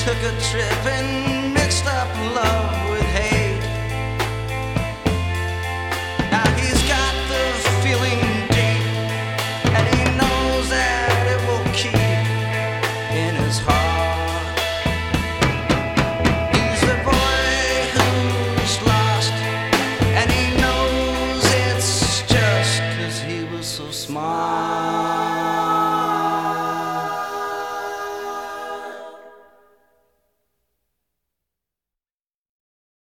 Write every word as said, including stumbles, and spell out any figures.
took a trip and mixed up love with hate. Now he's got the feeling deep, and he knows that it will keep in his heart. He's the boy who's lost, and he knows it's just 'cause he was so smart.